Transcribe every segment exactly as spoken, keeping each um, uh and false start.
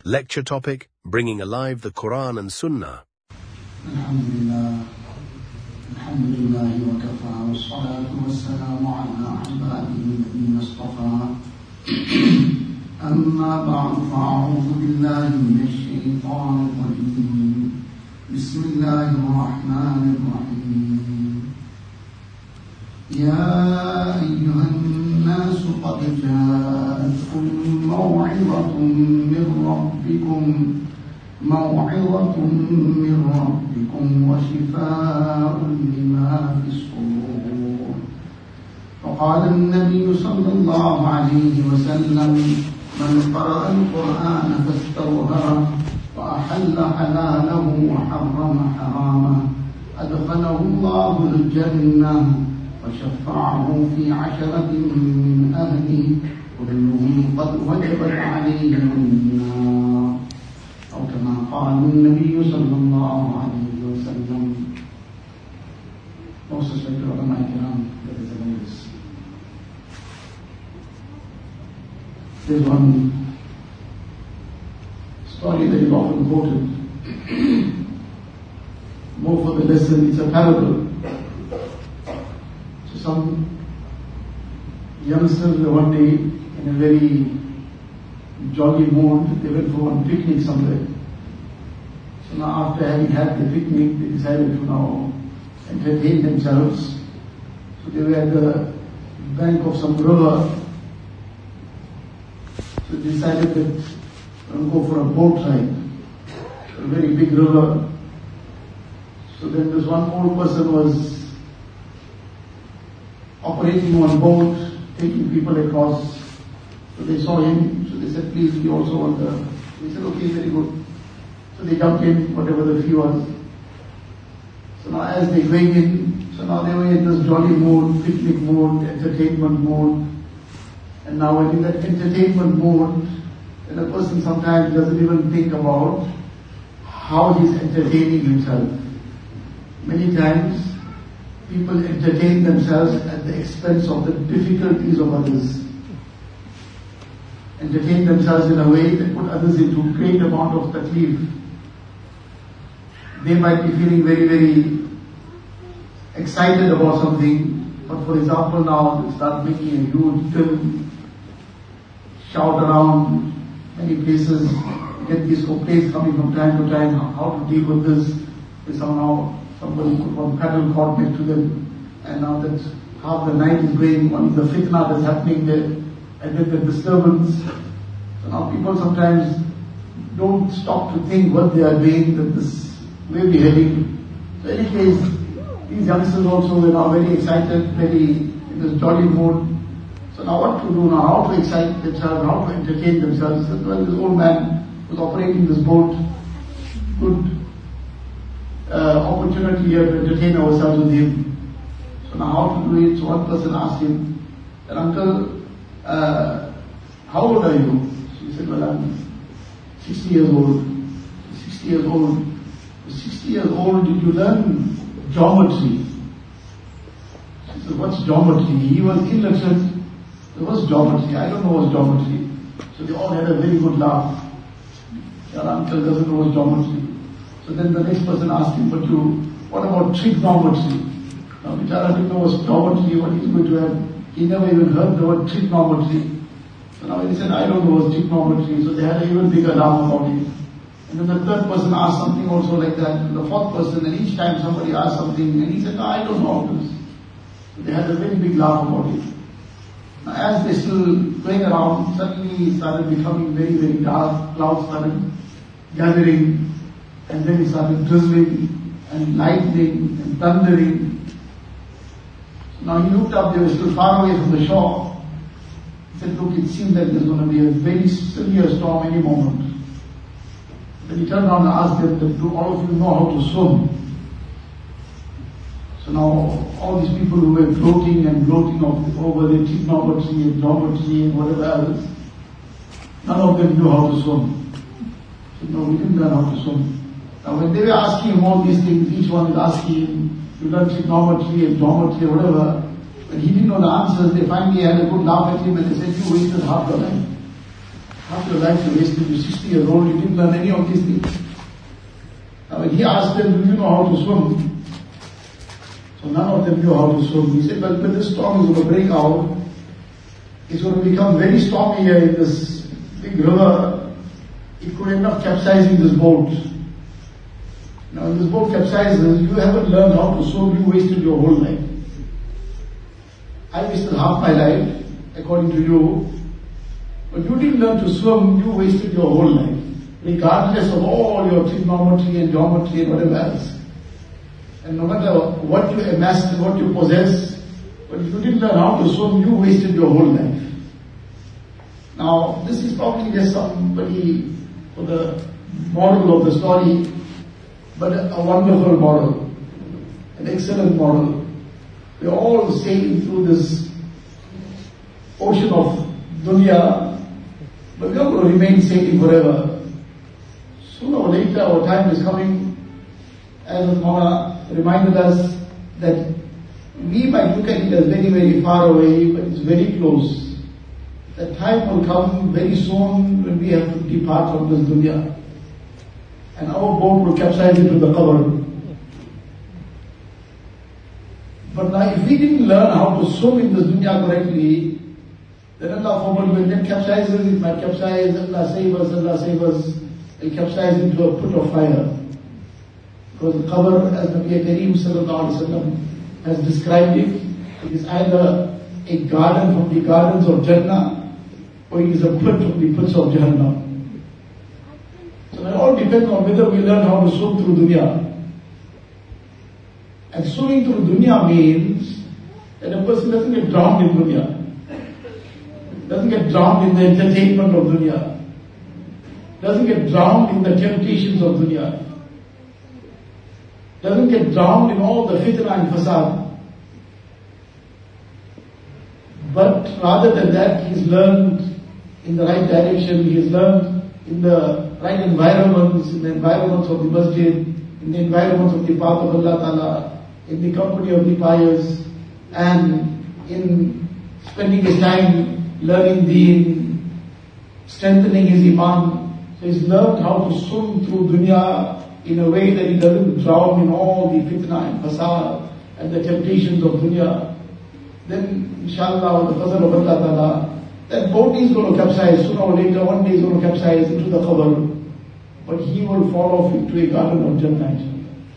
Lecture topic, Bringing Alive the Quran and Sunnah. Alhamdulillah, Alhamdulillah wa kafa, wa salatu wa salamu ala ibadihi alladhina istafa. Amma ba'du, fa'a'udhu billahi minash shaitanir rajim. Bismillahir rahmanir rahim. Ya ayyuhan nasu qad ja'atkum maw'izatun min rabbikum موعظة من ربكم وشفاء لما في الصدور. فقال النبي صلى الله عليه وسلم: من قرأ القرآن فاستوعبه وأحل حلاله وحرم حرامه أدخله الله الجنة وشفعه في عشرة من أهله كلهم قد وجبت عليهم النار. أو كما قال النبي صلى الله عليه وسلم. Most respected ulama kiram, brothers and sisters. There's one story that is often quoted. More for the lesson, it's a parable. So some youngsters were one day in a very jolly mood. They went for one picnic somewhere. So now after having had the picnic, they decided to now entertain themselves. So they were at the bank of some river. So they decided that they will go for a boat ride. A very big river. So then this one old person was operating one boat, taking people across. So they saw him, so they said, please, we also want the... He said, okay, very good. So they jumped in, whatever the fee was. So now as they're going in, so now they were in this jolly mood, picnic mood, entertainment mood. And now when in that entertainment mood, then a person sometimes doesn't even think about how he's entertaining himself. Many times, people entertain themselves at the expense of the difficulties of others. Entertain themselves in a way that put others into great amount of taklif. They might be feeling very, very excited about something, but for example now they start making a huge film, shout around many places, get these complaints coming from time to time, how to deal with this. They somehow, somebody put one paddle cord next to them, and now that half the night is going, one is the fitna that's happening there, and then the disturbance. So now people sometimes don't stop to think what they are doing, that this may be heading. So in any case, these youngsters also were now very excited, very in this jolly mood. So now what to do now, how to excite themselves, how to entertain themselves. So well, this old man was operating this boat, good uh, opportunity here to entertain ourselves with him. So now how to do it? So one person asked him, uncle, uh, how old are you? He said, well, I'm sixty years old. sixty years old. sixty years old, did you learn geometry? She said, what's geometry? He was illiterate. What's geometry? I don't know what's geometry. So they all had a very good laugh. Your uncle doesn't know what's geometry. So then the next person asked him, but you, what about trigonometry? Now, Bichara didn't know what's geometry, what he's going to have. He never even heard the word trigonometry. So now he said, I don't know what's trigonometry. So they had an even bigger laugh about it. And then the third person asked something also like that. And the fourth person, and each time somebody asked something, and he said, no, I don't know this. So they had a very big laugh about it. Now as they still going around, suddenly it started becoming very, very dark. Clouds started gathering, and then it started drizzling, and lightning, and thundering. Now he looked up, they were still far away from the shore. He said, look, it seems like there's going to be a very severe storm any moment. Then he turned around and asked them, do all of you know how to swim? So now all these people who were floating and floating over the trigonometry and geometry and whatever else, none of them knew how to swim. He said, no, we didn't learn how to swim. Now when they were asking him all these things, each one is asking him, you learn trigonometry and geometry or whatever, when he didn't know the answers, they finally had a good laugh at him and they said, you wasted half your life. half your life you wasted, you're sixty years old, you didn't learn any of these things. Now when he asked them, do you know how to swim? So none of them knew how to swim. He said, well, when this storm is going to break out, it's going to become very stormy here in this big river. It could end up capsizing this boat. Now when this boat capsizes, you haven't learned how to swim, you wasted your whole life. I wasted half my life, according to you. But you didn't learn to swim, you wasted your whole life. Regardless of all your trigonometry and geometry and whatever else. And no matter what you amassed and what you possess, but if you didn't learn how to swim, you wasted your whole life. Now, this is probably just somebody for the moral of the story, but a wonderful model, an excellent model. We're all sailing through this ocean of dunya, but we're not going to remain sailing forever. Sooner or later our time is coming, as Mawlana reminded us, that we might look at it as very, very far away, but it's very close. The time will come very soon when we have to depart from this dunya. And our boat will capsize into the qabr. But now if we didn't learn how to swim in this dunya correctly, then Allah forbid, when that capsizes, it might capsize, Allah save us, Allah save us, it capsizes into a pit of fire. Because the qabr, as Nabi Kareem sallallahu alaihi wasallam has described it, it is either a garden from the gardens of Jannah, or it is a pit from the pits of Jahannam. So it all depends on whether we learn how to swim through dunya. And swimming through dunya means that a person doesn't get drowned in dunya, doesn't get drowned in the entertainment of dunya, doesn't get drowned in the temptations of dunya, doesn't get drowned in all the fitna and fasad. But rather than that, he's learned in the right direction, he's learned in the right environments, in the environments of the masjid, in the environments of the path of Allah Ta'ala, in the company of the pious, and in spending his time learning deen, strengthening his iman. So he's learned how to swim through dunya in a way that he doesn't drown in all the fitna and fasad and the temptations of dunya. Then, inshallah, with the fazl of Allah Ta'ala, that boat is going to capsize sooner or later. One day is going to capsize into the qabr, but he will fall off into a garden of Jannah.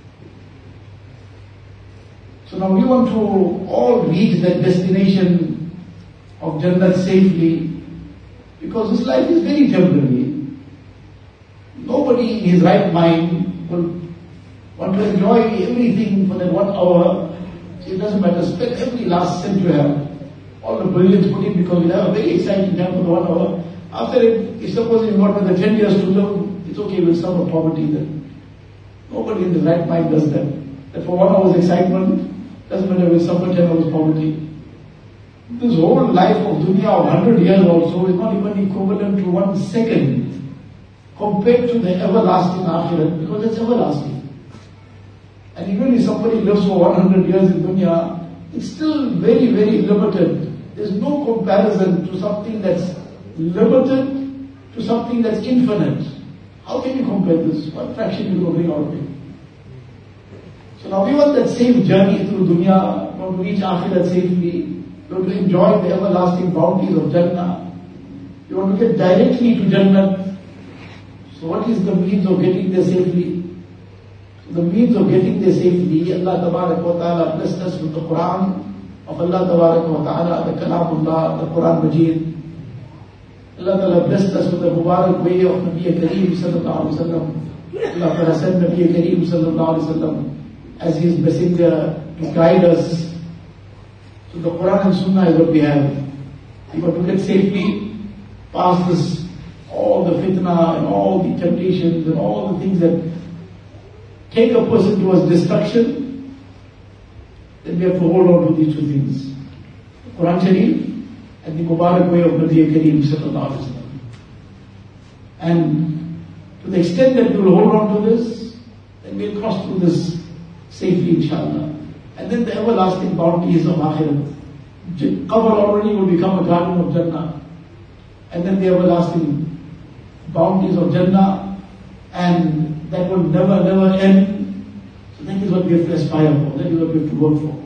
So now we want to all reach that destination of Jannah safely, because this life is very temporary. Nobody in his right mind will want to enjoy everything for that one hour. So it doesn't matter, spend every last cent you have, all the brilliance put in, because you have a very exciting time for the one hour. After it, if suppose you've got another ten years to live, it's okay, we'll suffer poverty then. Nobody in his right mind does that. That for one hour's excitement, doesn't matter if suffer ten hours poverty. This whole life of dunya of one hundred years also is not even equivalent to one second compared to the everlasting akhirat, because it's everlasting. And even if somebody lives for one hundred years in dunya, it's still very, very limited. There's no comparison to something that's limited to something that's infinite. How can you compare this? What fraction are you going to bring out of it? So now we want that same journey through dunya, we want to reach akhirat safely, we want to enjoy the everlasting bounties of Jannah, we want to get directly to Jannah. So what is the means of getting there safely? So the means of getting there safely, Allah Tabarak wa Ta'ala blessed us with the Quran of Allah Tabarak wa Ta'ala, the Kalamullah, the Quran Majid. Allah Ta'ala blessed us with the Mubarak way of Nabi Kareem sallallahu alaihi wasallam. Allah Ta'ala sent Nabi Kareem sallallahu alaihi wasallam as his messenger to guide us. So the Quran and Sunnah is what we have. We got to get safely past this, all the fitna and all the temptations and all the things that take a person towards destruction. Then we have to hold on to these two things: the Quran Sharif and the Mubarak way of Nabi Kareem sallallahu alaihi wasallam. And to the extent that we will hold on to this, then we will cross through this safely, inshallah. And then the everlasting bounties of akhirat. Qabr already will become a garden of Jannah. And then the everlasting bounties of Jannah, and that will never, never end. So that is what we have to aspire for, that is what we have to work for.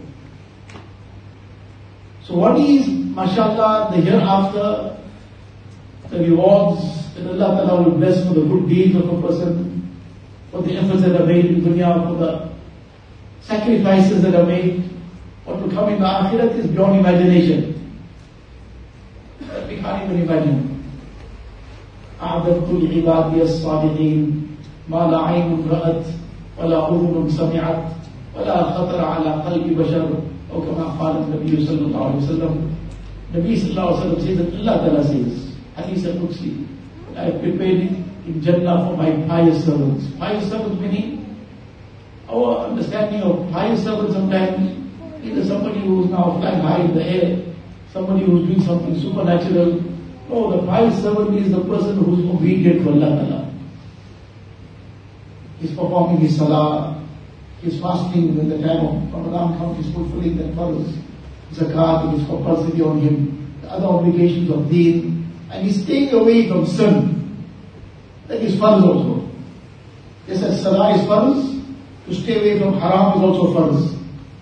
So what is, mashallah, the hereafter, the rewards that Allah Ta'ala will bless for the good deeds of a person, for the efforts that are made in dunya, for the sacrifices that are made, what will come in the akhirat is beyond imagination. That we can't even imagine. أعددت لعبادي الصالحين ما لا عين رأت ولا أذن سمعت ولا خطر على قلب بشر أو كما قال النبي صلى الله عليه وسلم. Nabi sallallahu alaihi wasallam says that Allah Ta'ala says, Hadith al-Qudsi, I have prepared it in Jannah for my pious servants. Pious servants meaning, our understanding of pious servants sometimes, either somebody who is now flying high in the air, somebody who is doing something supernatural. No, the pious servant is the person who is obedient to Allah Ta'ala. He is performing his salah, he is fasting when the time of Ramadan comes, he is fulfilling that farz. Zakat is compulsory on him, the other obligations of deen, and he is staying away from sin. That is farz also. Just as salah is farz, to stay away from haram is also farz.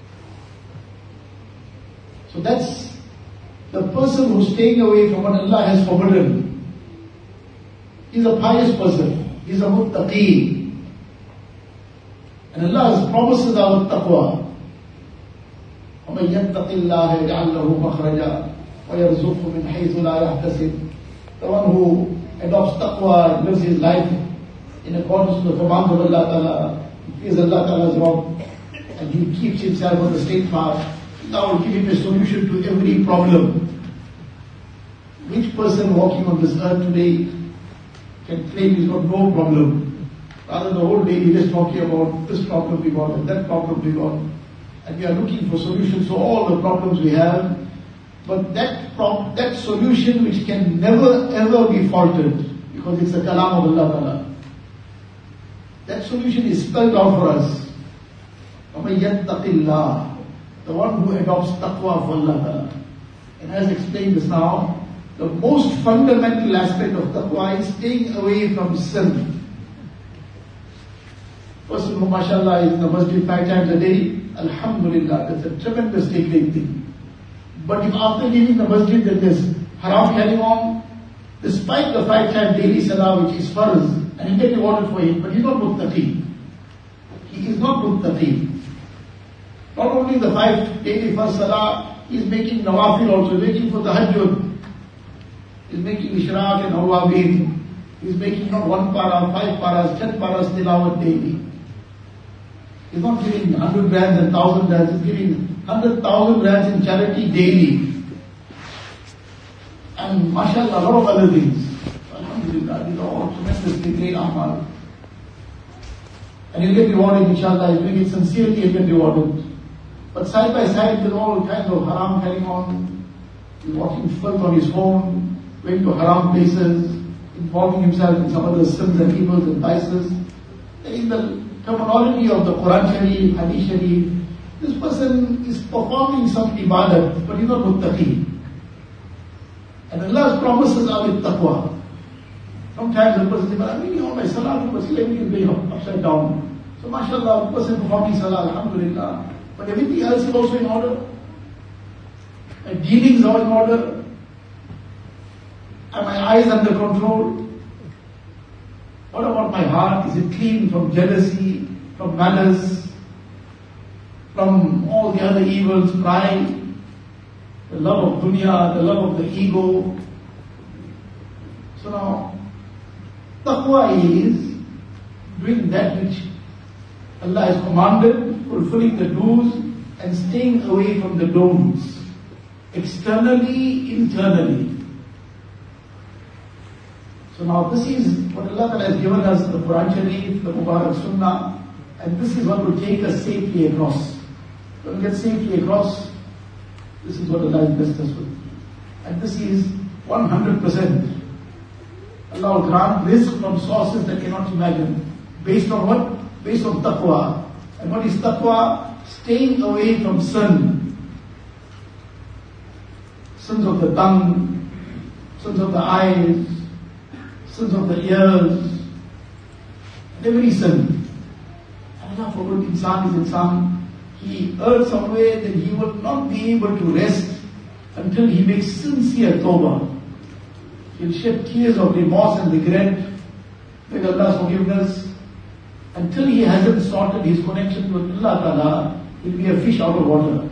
So that's the person who is staying away from what Allah has forbidden. He is a pious person. He is a muttaqi. And Allah's promises are with taqwa. وَمَنْ يَتَّقِ اللَّهَ يَجْعَلْ لَهُ مَخْرَجًا وَيَرْزُقْهُ مِنْ حَيْثُ لَا يَحْتَسِبُ. The one who adopts taqwa and lives his life in accordance with the commands of Allah Ta'ala, he fears Allah Ta'ala's wrong, and he keeps himself on the straight path. Allah will give him a solution to every problem. Which person walking on this earth today can claim he's got no problem? Rather, the whole day we're just talking about this problem we got and that problem we got. And we are looking for solutions to all the problems we have. But that prop, that solution which can never ever be faulted, because it's the kalam of Allah Ta'ala. That solution is spelled out for us. وَمَنْ يَتَّقِ اللَّهِ, the one who adopts taqwa for Allah Ta'ala. And as explained just now, the most fundamental aspect of taqwa is staying away from sin. Person who mashallah is in the masjid five times a day, alhamdulillah, that's a tremendously great thing. But if after leaving the masjid there is haram carrying on, despite the five times daily salah which is farz, and he get rewarded for it, but he's not muttaqi. He is not muttaqi. Not only the five daily first salah, he is making nawafil also, he is making for tahajjud. He is making ishraq and awabin. He is making not one para, five paras, ten paras tilawat daily. He is not giving hundred rands and thousand rands, he is giving hundred thousand rands in charity daily. And mashallah, a lot of other things. Alhamdulillah, these are all tremendously great amal. And he'll get rewarded, inshallah, he's doing it sincerely, he'll get rewarded. But side by side, with all kinds of haram carrying on, he's watching filth on his phone, going to haram places, involving himself in some other sins and evils and vices. In the terminology of the Quran Sharif, Hadith Sharif, this person is performing some ibadat, but he's not muttaqi. And Allah's promises are with taqwa. Sometimes the person says, I'm reading all my salah, but still everything is going upside down. So mashallah, the person performing salah, alhamdulillah. But everything else is also in order. My dealings are in order. Are my eyes under control? What about my heart? Is it clean from jealousy, from malice, from all the other evils, pride, the love of dunya, the love of the ego? So now, taqwa is doing that which Allah has commanded, fulfilling the do's and staying away from the don'ts. Externally, internally. So now this is what Allah Ta'ala has given us, the Quran Sharif, the Mubarak Sunnah, and this is what will take us safely across. When we get safely across, this is what Allah has blessed us with. And this is one hundred percent. Allah will grant rizq from sources that cannot imagine. Based on what? Based on taqwa. And what is taqwa? Staying away from sin. Sins of the tongue, sins of the eyes, sins of the ears, and every sin. And Allah forbid, insan is insan. He erred somewhere that he will not be able to rest until he makes sincere tawbah. He'll shed tears of remorse and regret, beg Allah's forgiveness. Until he hasn't sorted his connection with Allah Ta'ala, he'll be a fish out of water.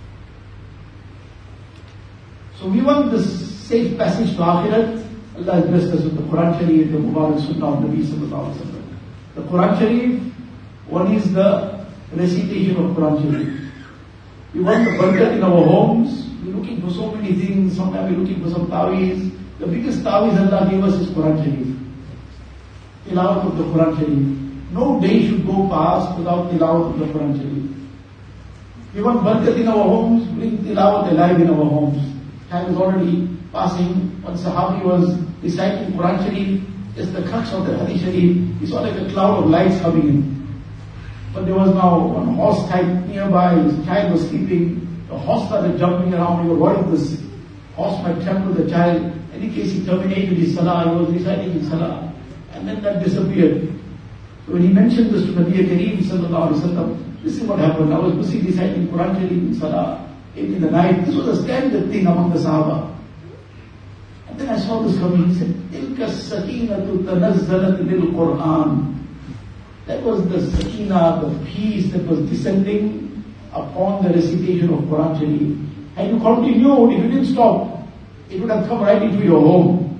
So we want this safe passage to Akhirat. Allah has blessed us with the Quran Sharif, the Mubarak Sunnah of Nabi Sallallahu Alaihi Wasallam. The Quran Sharif, one is the recitation of Quran Sharif. We want the barakat in our homes. We're looking for so many things. Sometimes we're looking for some taweez. The biggest taweez Allah gave us is Quran Sharif. Tilawat of the Quran Sharif. No day should go past without tilawat of the Quran Sharif. We want barakat in our homes. Bring tilawat alive in our homes. Time is already passing. One Sahabi was reciting Quran Sharif. Just the crux of the Hadith Sharif. He saw like a cloud of lights coming in. But there was now one horse type nearby, his child was sleeping, the horse started jumping around, he was worried this horse might trample the child. In any case, he terminated his salah, he was reciting his salah, and then that disappeared. So when he mentioned this to Nabi Kareem Sallallahu Alaihi Wasallam, this is what happened. I was busy reciting Quran Sharif in salah, eight in the night. This was a standard thing among the Sahaba. And then I saw this coming, he said, تِلْكَ السَّكِينَةُ تَنَزَّلَتْ لِلْقُرْآنِ. That was the sakina, the peace that was descending upon the recitation of Quran Sharif. And you continued, if you didn't stop, it would have come right into your home.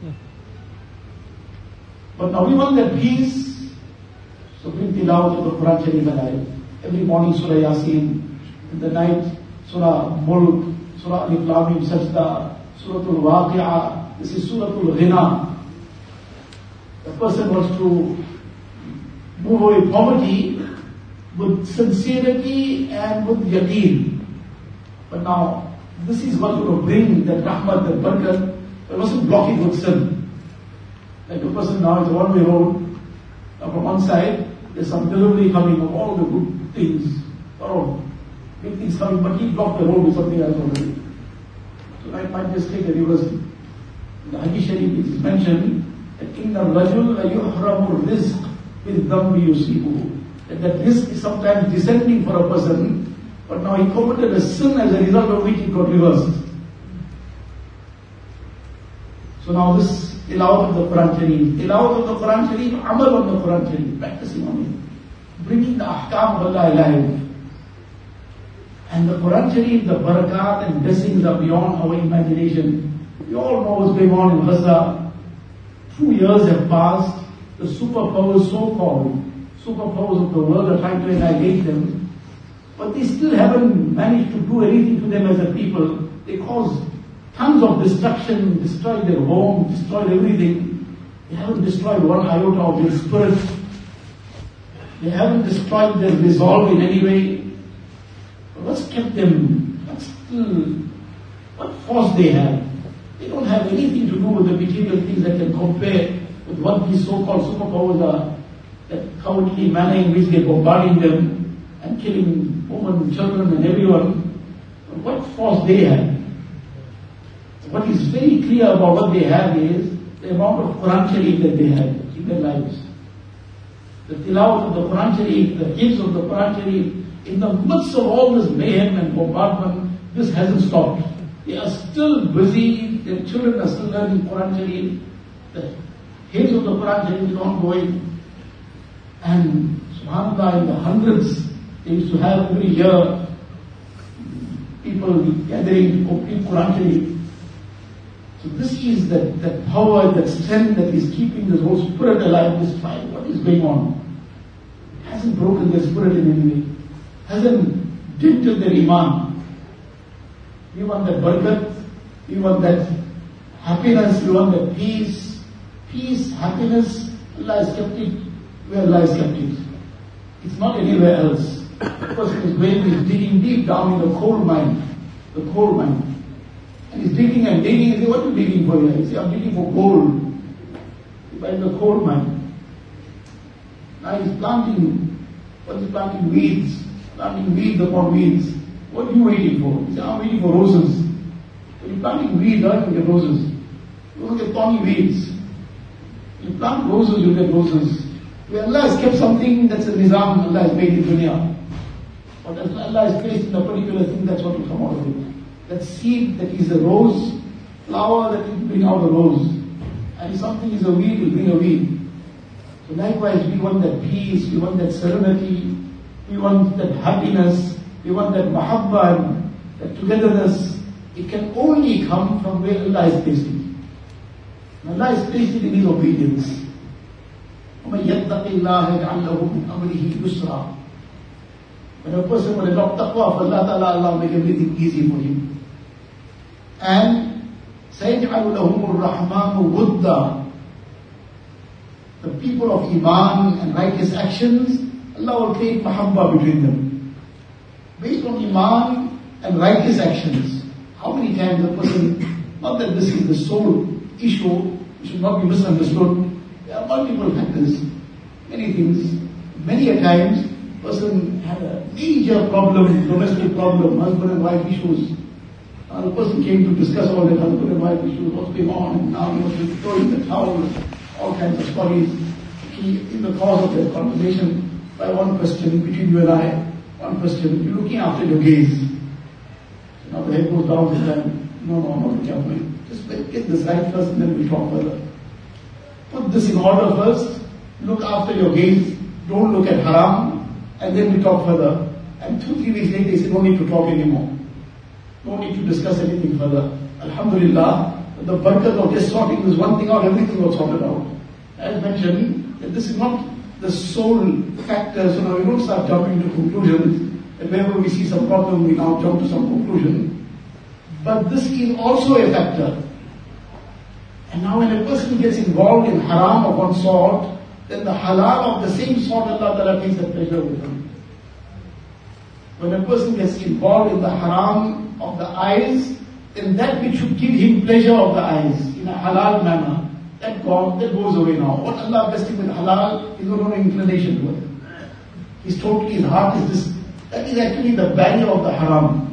But now we want that peace, so bring tilawat of the Quran Sharif alive. Every morning Surah Yasin, in the night Surah Mulk, Surah Alif Lam Mim Sajda, Surah Al-Waqi'ah. This is Surah Al-Ghina. The person wants to move away poverty with sincerity and with yaqeen. But now, this is what will bring that rahmat, that barakat. It mustn't block it with sin. Like a person now is a one-way road. Now from one side, there's some delivery coming of all the good things. Oh, big things coming, but he blocked the road with something else already. So I might just take a reverse. In the Hadith Sharif it is mentioned that إِنَّ الرَّجُلَ يُحْرَمُ الرِّزْقِ وَالذَّنْبِ يُصِيبُهُ. That that risk is sometimes descending for a person, but now he committed a sin as a result of which it got reversed. So now this tilawat of the Quran Sharif, tilawat of the Quran Sharif, amal of the Quran Sharif, practicing on it, bringing the ahkam of Allah alive. And the Quran Sharif, the barakat and blessings are beyond our imagination. We all know what's going on in Gaza. Two years have passed. The superpowers, so-called superpowers of the world, are trying to annihilate them. But they still haven't managed to do anything to them as a people. They caused tons of destruction, destroyed their home, destroyed everything. They haven't destroyed one iota of their spirit. They haven't destroyed their resolve in any way. But what's kept them? What's still, what force they have? They don't have anything to do with the material things that can compare with what these so-called superpowers are. That cowardly manner in which they're bombarding them and killing women, children and everyone. But what force they have? What is very clear about what they have is the amount of Quran Sharif that they have in their lives. The tilawat of the Quran Sharif, the hifz of the Quran Sharif, in the midst of all this mayhem and bombardment, this hasn't stopped. They are still busy, their children are still learning Quran Sharif, the hifz of the Quran Sharif is ongoing. And subhanAllah, in the hundreds, they used to have every year people gathering to complete Quran Sharif. So this is that, that power, that strength that is keeping this whole spirit alive despite what is going on. It hasn't broken their spirit in any way. Hasn't dented their iman. We want that barakat, we want that happiness, we want that peace. Peace, happiness, Allah has kept it where Allah has kept it. It's not anywhere else. The person is going, is digging deep down in the coal mine. The coal mine. And he's digging and digging. He says, what are you digging for here? He says, I'm digging for gold. By the coal mine. Now he's planting, what is he planting? Weeds. Planting weeds upon weeds. What are you waiting for? He says, I'm waiting for roses. So you're planting weeds, how do you get roses? You don't get thorny weeds. You plant roses, you get roses. Where Allah has kept something that's a nizam, Allah has made in dunya. But Allah has placed in a particular thing, that's what will come out of it. That seed that is a rose, flower that will bring out a rose. And if something is a weed, will bring a weed. So likewise, we want that peace, we want that serenity, we want that happiness, we want that mahabbah, that togetherness. It can only come from where Allah has placed it. And Allah has placed it in His obedience. وَمَنْ يَتَّقِ اللَّهَ يَجْعَلْ لَهُ مِنْ أَمْرِهِ يُسْرًا. When a person will adopt taqwa of Allah Ta'ala, Allah will make everything easy for him. And سَيَجْعَلُ لَهُمُ الرَّحْمَنُ وُدًّا. The people of Iman and righteous actions, Allah will create mahabbah between them. Based on Iman and righteous actions. How many times a person, not that this is the sole issue, it should not be misunderstood. There are multiple factors, many things. Many a times, a person had a major problem, domestic problem, husband and wife issues. Now the person came to discuss all the husband and wife issues, what's going on, and now he was throwing the towel, all kinds of stories. He, in the course of that conversation, by one question between you and I, one question, you're looking after your gaze. So now the head goes down to them, no, no, I'm not looking after you. Just get this right first and then we'll talk further. Put this in order first, look after your gaze, don't look at haram, and then we talk further. And two, three weeks later, they say, no need to talk anymore. No need to discuss anything further. Alhamdulillah, the barakat of just sorting this one thing out, everything was sorted out. As mentioned, that this is not the sole factor, so now we don't start jumping to conclusions, and whenever we see some problem, we now jump to some conclusion. But this is also a factor. And now when a person gets involved in haram of one sort, then the halal of the same sort, Allah Ta'ala takes a pleasure with him. When a person gets involved in the haram of the eyes, then that which should give him pleasure of the eyes in a halal manner, that goes, that goes away now. What Allah blessed him with halal, he's got no inclination to it. He's totally, his heart is this, that is actually the barrier of the haram.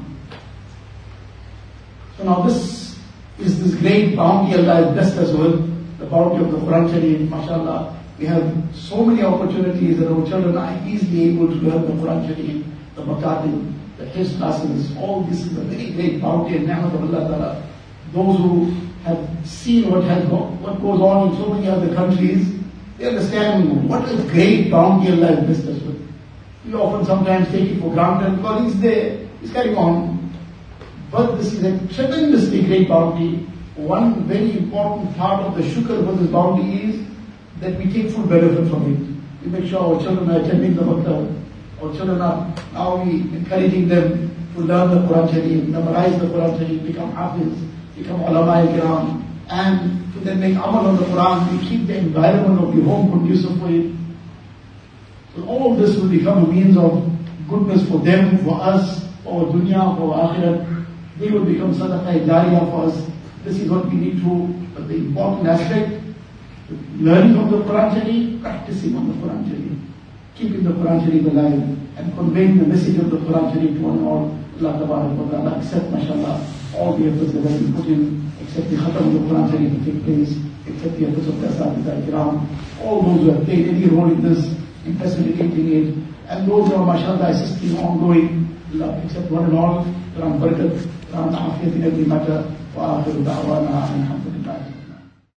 So now this is this great bounty Allah has blessed us with, the bounty of the Quran Sharif, mashallah. We have so many opportunities that our children are easily able to learn the Quran Sharif, the Makatib, the Hifz classes. All this is a very great bounty and ni'mat of Allah Ta'ala. Those who have seen what has go, what goes on in so many other countries, they understand what a great bounty Allah has blessed us with. We often sometimes take it for granted because it's there, it's carrying on. But this is a tremendously great bounty. One very important part of the shukr for this bounty is that we take full benefit from it. We make sure our children are attending the maktab. Our children are now we encouraging them to learn the Quran Sharif, memorize the Quran Sharif, become hafiz, become ulama kiram, and to then make amal on the Quran. We keep the environment of the home conducive for it. So all this will become a means of goodness for them, for us, for our dunya, for our akhirat. They will become sadaqah jariyah for us. This is what we need to, but the important aspect, learning of the Quran Sharif, practicing on the Quran Sharif, keeping the Quran Sharif alive, and conveying the message of the Quran Sharif to one and all. Allah Tabarak wa Ta'ala accept, mashallah, all the efforts that have been put in, except the khatam of the Quran Sharif to take place, except the efforts of the Asatidha Kiram, all those who have played any role in this, in facilitating it, and those who are, mashallah, assisting ongoing, Allah accept one and all. Quran Barakat, Quran Afiyat in every matter. Wa akhiru da'wana alhamdulillah.